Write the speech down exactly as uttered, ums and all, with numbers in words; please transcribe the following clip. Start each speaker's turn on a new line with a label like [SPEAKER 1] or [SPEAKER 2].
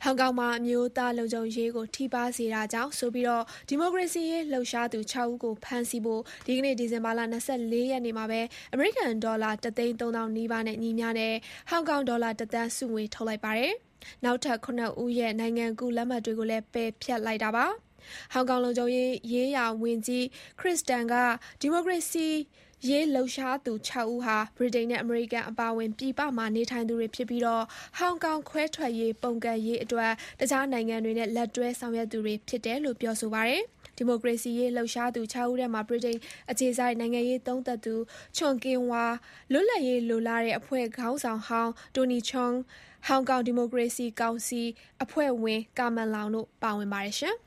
[SPEAKER 1] ဟောင်ကောင်မှာအမျိုးသားလုံခြုံရေးကိုထိပါးစေတာကြောင့်ဆိုပြီးတော့ဒီမိုကရေစီရေးလှုပ်ရှားသူ၆ဦးကိုဖမ်းဆီးဖို့ဒီကနေ့ဒီဇင်ဘာလ၂၄ရက်နေ့မှာပဲအမေရိကန်ဒေါ်လာတစ်သိန်းသုံးသောင်းနီးပါးနဲ့ညီမျှတဲ့ဟောင်ကောင်ဒေါ်လာတစ်သန်းစုငွေထုတ်လိုက်ပါတယ်။နောက်ထပ်ခုနှစ်ဦးရဲ့နိုင်ငံကူးလက်မှတ်တွေကိုလည်းပယ်ဖျက်လိုက်တာပါ။ဟောင်ကောင်လုံခြုံရေးရေးရာဝန်ကြီးခရစ်စတန်ကဒီမိုကရေစီရေးလှုပ်ရှားသူ၆ဦးဟာဗြိတိန်နဲ့အမေရိကန်အပါအဝင်ပြည်ပမှာနေထိုင်သူတွေဖြစ်ပြီးတော့ဟောင်ကောင်ခွဲထွက်ရေးပုန်ကန်ရေးအတွက်တခြားနိုင်ငံတွေနဲ့လက်တွဲဆောင်ရွက်သူတွေဖြစ်တယ်လို့ပြောဆိုပါတယ်။ဒီမိုကရေစီရေးလှုပ်ရှားသူ၆ဦးထဲမှာဗြိတိန်အခြေစိုက်နိုင်ငံရေးသုံးသပ်သူချွန်ကင်ဝါလွတ်လပ်ရေးလိုလားတဲ့အဖွဲ့ခေါင်းဆောင်ဟောင်းတိုနီချောင်းဟောင်ကောင်ဒီမိုကရေစီကောင်စီအဖွဲ့ဝင်ကာမန်လောင်တို့ပါဝင်ပါတယ်ရှင်။